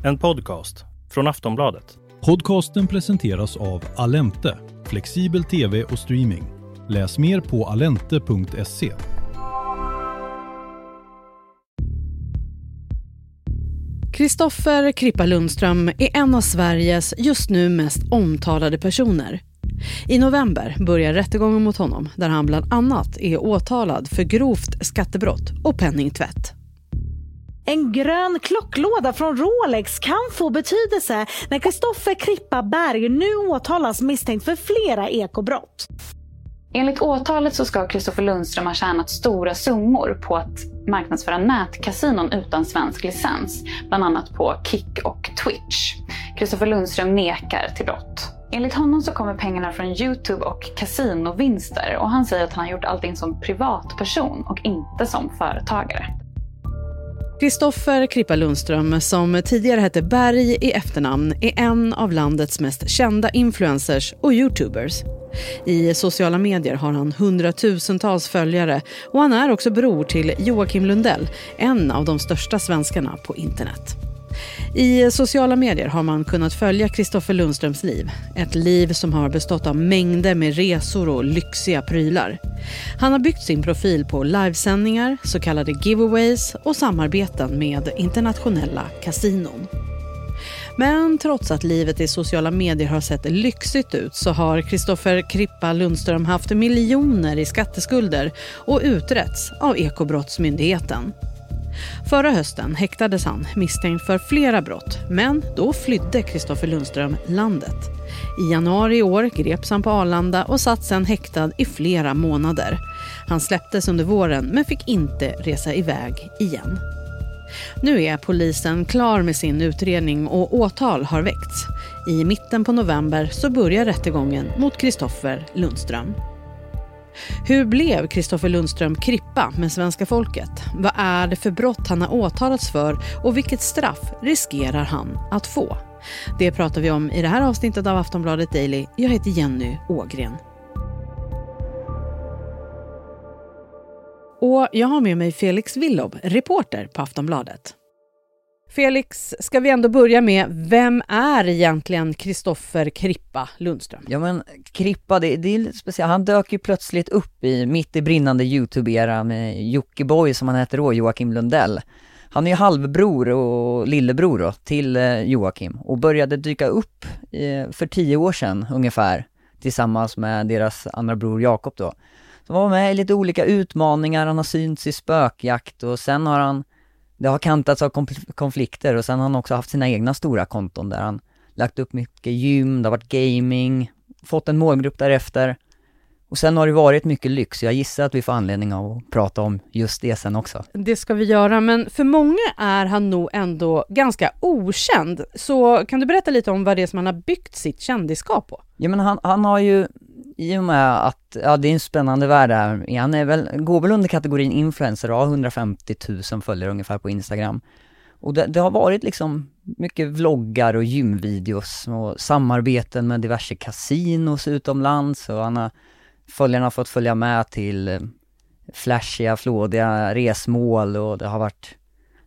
En podcast från Aftonbladet. Podcasten presenteras av Alente, flexibel tv och streaming. Läs mer på alente.se. Kristoffer Krippa Lundström är en av Sveriges just nu mest omtalade personer. I november börjar rättegången mot honom där han bland annat är åtalad för grovt skattebrott och penningtvätt. En grön klocklåda från Rolex kan få betydelse när Kristoffer Krippa Berg nu åtalas misstänkt för flera ekobrott. Enligt åtalet så ska Kristoffer Lundström ha tjänat stora summor på att marknadsföra nätkasinon utan svensk licens, bland annat på Kik och Twitch. Kristoffer Lundström nekar till brott. Enligt honom så kommer pengarna från YouTube och kasinovinster och han säger att han har gjort allting som privatperson och inte som företagare. Kristoffer Krippa Lundström, som tidigare hette Berg i efternamn, är en av landets mest kända influencers och YouTubers. I sociala medier har han hundratusentals följare och han är också bror till Joakim Lundell, en av de största svenskarna på internet. I sociala medier har man kunnat följa Kristoffer Lundströms liv. Ett liv som har bestått av mängder med resor och lyxiga prylar. Han har byggt sin profil på livesändningar, så kallade giveaways och samarbeten med internationella kasinon. Men trots att livet i sociala medier har sett lyxigt ut så har Kristoffer Krippa Lundström haft miljoner i skatteskulder och utretts av Ekobrottsmyndigheten. Förra hösten häktades han misstänkt för flera brott, men då flydde Kristoffer Lundström landet. I januari i år greps han på Arlanda och satt sedan häktad i flera månader. Han släpptes under våren men fick inte resa iväg igen. Nu är polisen klar med sin utredning och åtal har väckts. I mitten på november så börjar rättegången mot Kristoffer Lundström. Hur blev Kristoffer Lundström Krippa med svenska folket? Vad är det för brott han har åtalats för och vilket straff riskerar han att få? Det pratar vi om i det här avsnittet av Aftonbladet Daily. Jag heter Jenny Ågren. Och jag har med mig Felix Willob, reporter på Aftonbladet. Felix, ska vi ändå börja med, vem är egentligen Kristoffer Krippa Lundström? Ja men Krippa, det är lite speciellt. Han dök ju plötsligt upp mitt i brinnande YouTube-era med Jockiboi som han heter då, Joakim Lundell. Han är ju halvbror och lillebror då, till Joakim och började dyka upp för 10 år sedan ungefär tillsammans med deras andra bror Jakob då. Som var med i lite olika utmaningar, han har synts i spökjakt och sen har det har kantats av konflikter och sen har han också haft sina egna stora konton där han lagt upp mycket gym, det har varit gaming, fått en målgrupp därefter och sen har det varit mycket lyx. Jag gissar att vi får anledning av att prata om just det sen också. Det ska vi göra, men för många är han nog ändå ganska okänd. Så kan du berätta lite om vad det är som han har byggt sitt kändisskap på? Ja men han har ju, i och med att det är en spännande värld här. Han går väl under kategorin influencer och har 150 000 följare ungefär på Instagram. Och det har varit liksom mycket vloggar och gymvideos och samarbeten med diverse kasinos utomlands. Och följarna har fått följa med till flashiga, flådiga resmål och det har varit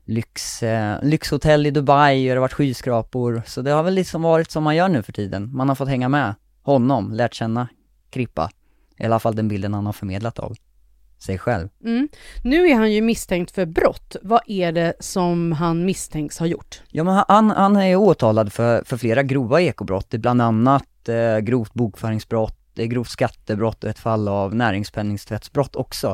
lyxhotell i Dubai och det har varit skyskrapor. Så det har väl liksom varit som man gör nu för tiden. Man har fått hänga med honom, lärt känna Krippa. I alla fall den bilden han har förmedlat av sig själv. Nu är han ju misstänkt för brott. Vad är det som han misstänks ha gjort? Ja, men han är åtalad för flera grova ekobrott. Bland annat grovt bokföringsbrott, grovt skattebrott och ett fall av näringspenningtvättsbrott också.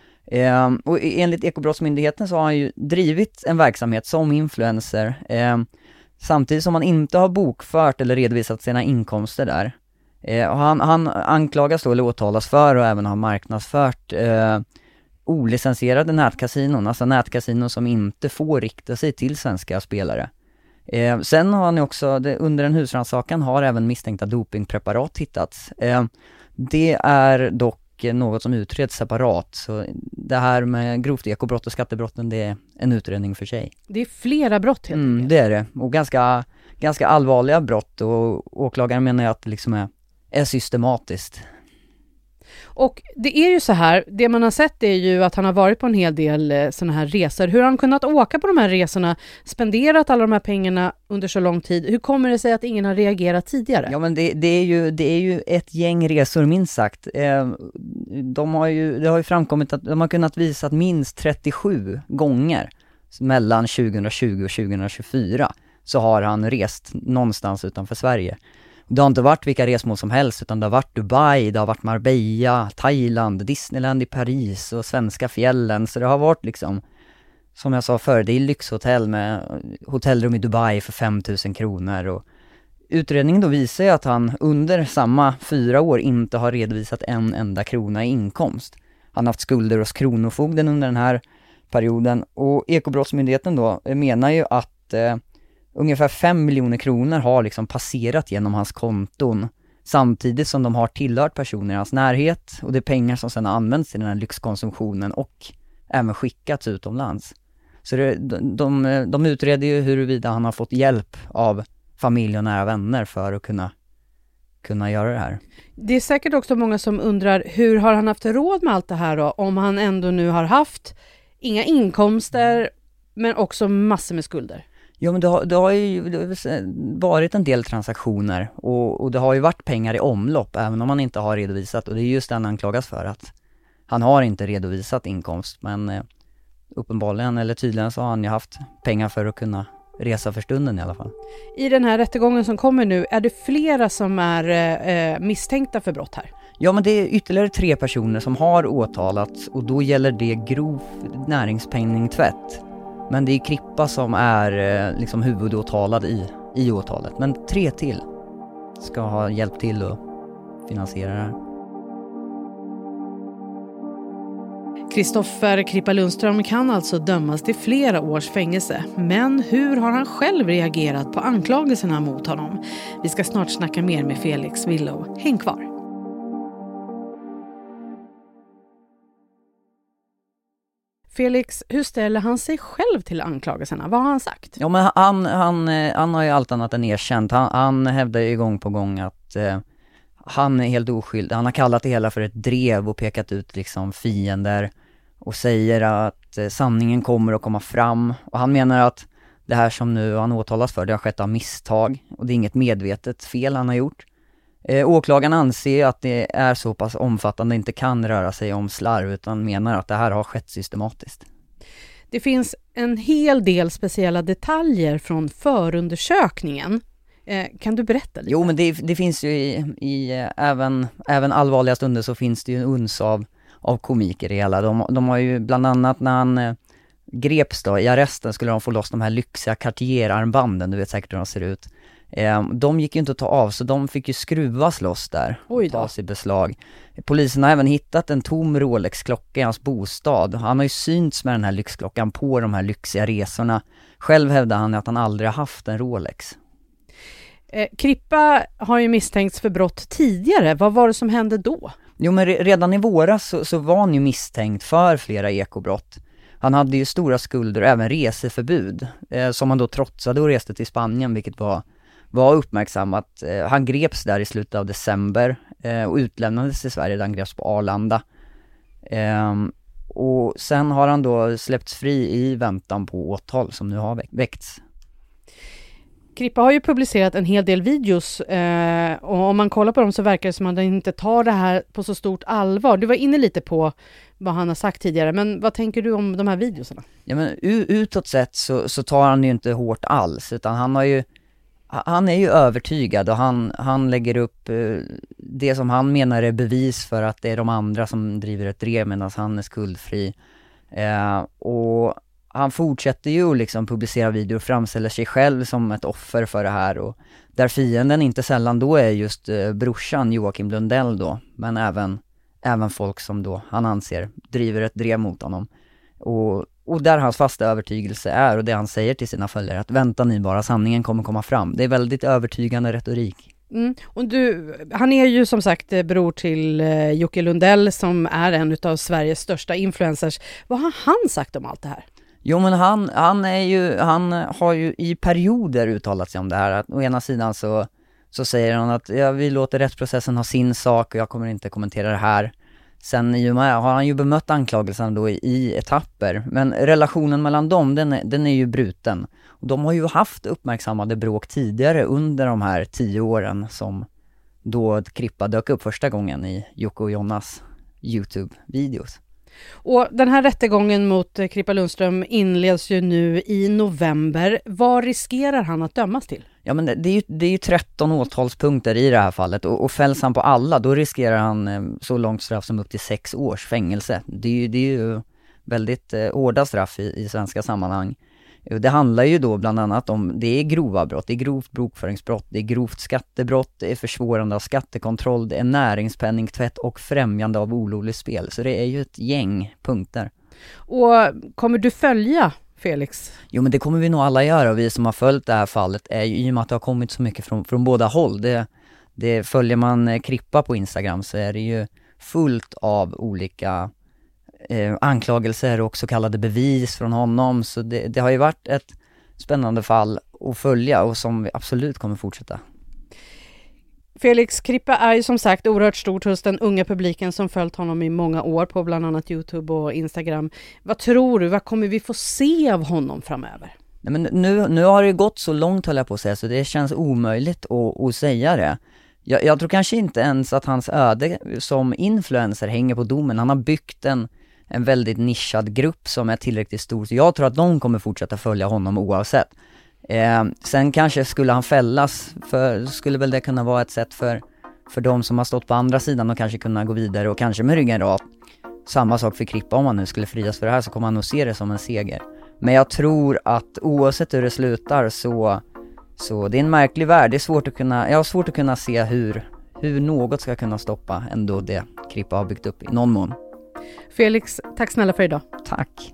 Och enligt Ekobrottsmyndigheten så har han ju drivit en verksamhet som influencer samtidigt som han inte har bokfört eller redovisat sina inkomster där. Och han anklagas då eller åtalas för och även har marknadsfört olicensierade nätkasinon, alltså nätkasinon som inte får rikta sig till svenska spelare. Sen har han också, under en husrannsakan har även misstänkta dopingpreparat hittats. Det är dock något som utreds separat, så det här med grovt ekobrott och skattebrotten, det är en utredning för sig. Det är flera brott helt enkelt. Det är det, och ganska allvarliga brott, och åklagaren menar att det liksom är systematiskt. Och det är ju så här, det man har sett är ju att han har varit på en hel del sådana här resor. Hur har han kunnat åka på de här resorna, spenderat alla de här pengarna under så lång tid? Hur kommer det sig att ingen har reagerat tidigare? Ja, men det är ju ett gäng resor minst sagt. Det har ju framkommit att de har kunnat visa att minst 37 gånger mellan 2020 och 2024 så har han rest någonstans utanför Sverige. Det har inte varit vilka resmål som helst, utan det har varit Dubai, det har varit Marbella, Thailand, Disneyland i Paris och svenska fjällen. Så det har varit liksom, som jag sa förr, det är lyxhotell med hotellrum i Dubai för 5 000 kronor. Och utredningen då visar ju att han under samma 4 år inte har redovisat en enda krona i inkomst. Han har haft skulder hos Kronofogden under den här perioden. Och Ekobrottsmyndigheten då menar ju att ungefär 5 miljoner kronor har liksom passerat genom hans konton samtidigt som de har tillhört personer i hans närhet, och det är pengar som sedan används i den här lyxkonsumtionen och även skickats utomlands. Så de utreder ju huruvida han har fått hjälp av familj och nära vänner för att kunna göra det här. Det är säkert också många som undrar, hur har han haft råd med allt det här då, om han ändå nu har haft inga inkomster men också massor med skulder? Ja, men det har ju varit en del transaktioner och det har ju varit pengar i omlopp även om man inte har redovisat, och det är just den anklagas för, att han har inte redovisat inkomst, men uppenbarligen eller tydligen så har han ju haft pengar för att kunna resa för stunden i alla fall. I den här rättegången som kommer nu, är det flera som är misstänkta för brott här? Ja, men det är ytterligare 3 personer som har åtalats, och då gäller det grov näringspenningtvätt. Men det är Krippa som är liksom huvudåtalad i åtalet. Men 3 till ska ha hjälpt till att finansiera det här. Kristoffer Krippa Lundström kan alltså dömas till flera års fängelse. Men hur har han själv reagerat på anklagelserna mot honom? Vi ska snart snacka mer med Felix Willow. Häng kvar! Felix, hur ställer han sig själv till anklagelserna? Vad har han sagt? Ja, men han har ju allt annat än erkänt. Han hävdar ju gång på gång att han är helt oskyldig. Han har kallat det hela för ett drev och pekat ut liksom fiender och säger att sanningen kommer att komma fram. Och han menar att det här som nu han åtalas för, det har skett av misstag och det är inget medvetet fel han har gjort. Åklagaren anser att det är så pass omfattande inte kan röra sig om slarv, utan menar att det här har skett systematiskt. Det finns en hel del speciella detaljer från förundersökningen. Kan du berätta lite? Jo, men det finns ju även allvarliga stunder så finns det ju en uns av komiker i hela. De har ju bland annat när han greps då, i arresten skulle de få loss de här lyxiga Cartier-armbanden, du vet säkert hur de ser ut. De gick ju inte att ta av, så de fick ju skruvas loss där och tas i beslag. Polisen har även hittat en tom Rolex-klocka i hans bostad. Han har ju synts med den här lyxklockan på de här lyxiga resorna. Själv hävdar han att han aldrig har haft en Rolex. Krippa har ju misstänkts för brott tidigare. Vad var det som hände då? Jo, men redan i våras så var han ju misstänkt för flera ekobrott. Han hade ju stora skulder och även reseförbud som han då trotsade och reste till Spanien, vilket var uppmärksammat. Han greps där i slutet av december och utlämnades till Sverige där han greps på Arlanda. Och sen har han då släppts fri i väntan på åtal som nu har väckts. Krippa har ju publicerat en hel del videos och om man kollar på dem så verkar det som att han inte tar det här på så stort allvar. Du var inne lite på vad han har sagt tidigare, men vad tänker du om de här videosarna? Ja, men utåt sett så tar han ju inte hårt alls, utan han är ju övertygad och han lägger upp det som han menar är bevis för att det är de andra som driver ett drev medan han är skuldfri. Och han fortsätter ju liksom publicera videor och framställer sig själv som ett offer för det här, och där fienden inte sällan då är just brorsan Joakim Lundell då, men även folk som då han anser driver ett drev mot honom. Och där hans fasta övertygelse är, och det han säger till sina följare, att vänta ni bara, sanningen kommer komma fram. Det är väldigt övertygande retorik. Och han är ju som sagt bror till Jocke Lundell som är en av Sveriges största influencers. Vad har han sagt om allt det här? Jo, men han har ju i perioder uttalat sig om det här. Att å ena sidan så säger han att vi låter rättsprocessen ha sin sak och jag kommer inte kommentera det här. Sen har han ju bemött anklagelserna då i etapper. Men relationen mellan dem, den är ju bruten. Och de har ju haft uppmärksammade bråk tidigare under de här 10 åren som då Krippa dök upp första gången i Jocke och Jonas YouTube-videos. Och den här rättegången mot Krippa Lundström inleds ju nu i november. Vad riskerar han att dömas till? Ja, men det är ju 13 åtalspunkter i det här fallet och fälls han på alla, då riskerar han så långt straff som upp till 6 års fängelse. Det är ju väldigt hårda straff i svenska sammanhang. Det handlar ju då bland annat om, det är grova brott, det är grovt bokföringsbrott, det är grovt skattebrott, det är försvårande av skattekontroll, det är näringspenningtvätt och främjande av olovligt spel. Så det är ju ett gäng punkter. Och kommer du följa Felix? Jo, men det kommer vi nog alla göra, och vi som har följt det här fallet är ju, i och med att det har kommit så mycket från båda håll. Det följer man Krippa på Instagram så är det ju fullt av olika anklagelser och så kallade bevis från honom. Så det har ju varit ett spännande fall att följa och som vi absolut kommer fortsätta. Felix Krippa är ju som sagt oerhört stort hos den unga publiken som följt honom i många år på bland annat YouTube och Instagram. Vad tror du, vad kommer vi få se av honom framöver? Nej, men nu har det gått så långt, höll jag på att säga, så det känns omöjligt att säga det. Jag tror kanske inte ens att hans öde som influencer hänger på domen. Han har byggt en väldigt nischad grupp som är tillräckligt stor, så jag tror att de kommer fortsätta följa honom oavsett. Sen kanske skulle han fällas, för skulle väl det kunna vara ett sätt för de som har stått på andra sidan och kanske kunna gå vidare och kanske med ryggen rak. Samma sak för Krippa, om han nu skulle frias för det här så kommer han nog se det som en seger. Men jag tror att oavsett hur det slutar så det är en märklig värld. Det är jag har svårt att kunna se hur något ska kunna stoppa ändå det Krippa har byggt upp i någon mån. Felix, tack snälla för idag. Tack.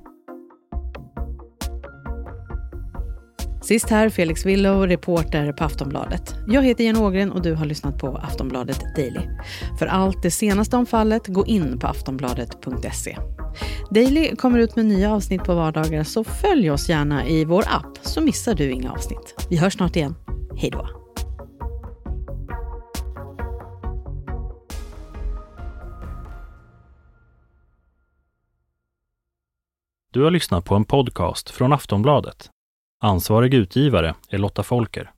Sist här Felix Willow, reporter på Aftonbladet. Jag heter Jan Ågren och du har lyssnat på Aftonbladet Daily. För allt det senaste om fallet, gå in på aftonbladet.se. Daily kommer ut med nya avsnitt på vardagar, så följ oss gärna i vår app så missar du inga avsnitt. Vi hörs snart igen. Hej då! Du har lyssnat på en podcast från Aftonbladet. Ansvarig utgivare är Lotta Folker.